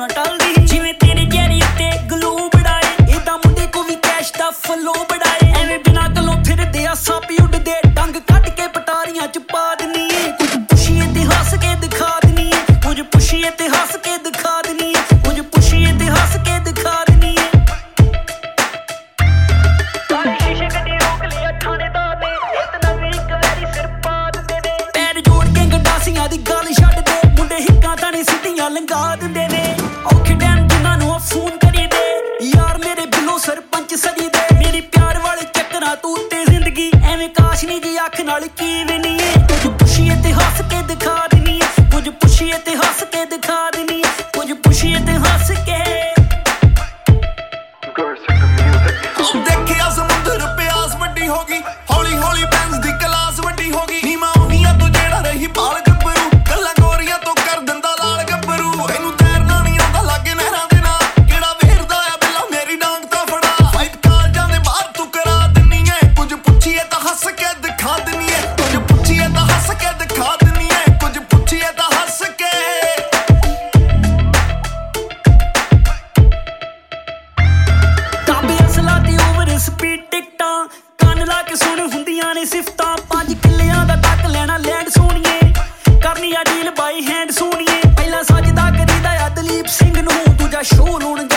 ਨਾ ਟਲਦੀ ਜਿਵੇਂ ਤੇਰੇ ਚਿਹਰੇ ਉੱਤੇ ਗਲੋ ਬੜਾਏ ਇਦਾਂ ਮੁੰਡੇ ਕੋ ਵੀ ਕੈਸ਼ ਦਾ ਫਲੋ ਬੜਾਏ ਐਵੇਂ ਬਿਨਾਂ ਗੱਲੋਂ ਫਿਰਦੇ ਆ ਸੱਪ ਉੱਡਦੇ ਡੰਗ ਕੱਢ ਕੇ ਪਟਾਰੀਆਂ ਚ ਪਾ ਦਿੰਨੀ ਏ ਕੁਝ ਪੁੱਛੀਏ ਤੇ ਹੱਸ ਕੇ ਦਿਖਾ ਦਿੰਨੀ ਏ ਕੁਝ ਪੁੱਛੀਏ ਤੇ ਹੱਸ ਕੇ ਦਿਖਾ ਦਿੰਨੀ ਏ ਕੁਝ ਪੁੱਛੀਏ ਤੇ ਹੱਸ ਕੇ ਦਿਖਾ ਦਿੰਨੀ ਏ ਸਾਰੇ ਸ਼ੀਸ਼ੇ ਕੱਢੀ ਰੋਕ ਲਿਆ ਥਾਣੇਦਾਰ ਨੇ ਇਤਨਾ ਵੀ ਇੱਕ ਵਾਰੀ ਸਿਰ ਪਾ ਦਿੰਦੇ ਨੇ ਪੈਰ ਜੋੜ ਕੇ ਗੰਡਾਸੀਆਂ ਦੀ ਗੱਲ ਛੱਡ ਦੇ ਮੁੰਡੇ ਹਿੱਕਾਂ ਤਾਣੇ ਸਿੱਧੀਆਂ ਲੰਘਾ ਦਿੰਦੇ ਨੇ ਔਖੇ ਟਾਈਮ ਜਿਨ੍ਹਾਂ ਨੂੰ ਫੋਨ ਕਰੀਦੇ ਯਾਰ ਮੇਰੇ ਬਿੱਲੋ ਸਰਪੰਚ ਸਜੀਦੇ ਮੇਰੀ ਪਿਆਰ ਵਾਲੇ ਚੱਕਰਾਂ ਤੂੰ ਤੇ ਜ਼ਿੰਦਗੀ ਐਵੇਂ ਕਾਸ਼ ਨੀ ਜੀ ਅੱਖ ਨਾਲ ਕੀ ਵੀ ਨਹੀਂ ਏ ਕੁਝ ਪੁੱਛੀਏ ਤੇ ਹੱਸ ਕੇ ਦਿਖਾ ਦਿੰਨੀ ਏ ਕੁਝ ਪੁੱਛੀਏ ਤੇ ਹੱਸ ਕੇ ਦਿਖਾ ਦਿੰਨੀ ਏ ਕੁਝ ਪੁੱਛੀਏ ਤੇ ਹੱਸ ਕੇ ਦੇਖਿਆ ਸਮੁੰਦਰ ਪਿਆਸ ਵੱਡੀ ਹੋ ਗਈ ਹੌਲੀ ਹੌਲੀ ਬੈਂਸ ਦੀ ਕਲਾਸ ਵੱਡੀ ਹੋ ਗਈ ਨੀਮਾ ਉਹਨੀਆਂ ਤੋਂ ਜਿਹੜਾ ਰਹੀ ਬਾਲ ਗੱਭਰੂ ਗੱਲਾਂ ਗੋਰੀਆਂ ਤੋਂ ਕਰ ਦਿੰਦਾ ਲਾਲ ਗੱਭਰੂ ਇਹਨੂੰ ਤੈਰਨਾ ਨਹੀਂ ਆਉਂਦਾ ਲਾਗੇ ਨਹਿਰਾਂ ਦੇ ਨਾਲ ਕਿਹੜਾ ਵੇਰਦਾ ਆ ਬਿੱਲਾ ਮੇਰੀ ਡਾਂਗ ਤਾਂ ਫੜਾ ਫਾਈਟ ਕਾਲਜਾਂ ਦੇ ਬਾਹਰ ਤੂੰ ਕਰਾ ਦਿੰਨੀ ਏ ਕੁਝ ਪੁੱਛੀਏ ਤਾਂ ਹੱਸ ਕੇ ਦਿਖਾ ਦਿੰਨੀ ਏ ਕੁਝ ਪੁੱਛੀਏ ਤਾਂ ਹੱਸ ਕੇ ਦਿਖਾ ਦਿੰਨੀ ਏ ਕੁਝ ਪੁੱਛੀਏ ਤਾਂ ਹੱਸ ਕੇ ਤਾਬੇ ਅਸਲਾ ਤੇ ਓਵਰ ਸਪੀਡ ਟਿਕਟਾਂ ਕੰਨ ਲਾ ਕੇ ਸੁਣ ਹੁੰਦੀਆਂ ਨੇ ਸਿਫਤਾਂ 5 ਕਿੱਲਿਆਂ ਦਾ ਟੱਕ ਲੈਣਾ ਲੈਂਡ ਸੋਣੀਏ ਕਰਨੀ ਆ ਡੀਲ ਬਾਈ ਹੈਂਡ ਸੋਣੀਏ ਪਹਿਲਾਂ ਸੱਜਦਾ ਕਰੀਦਾ ਆ ਦਲੀਪ ਸਿੰਘ ਨੂੰ ਦੂਜਾ ਸ਼ੋਅ ਲਾਉਣ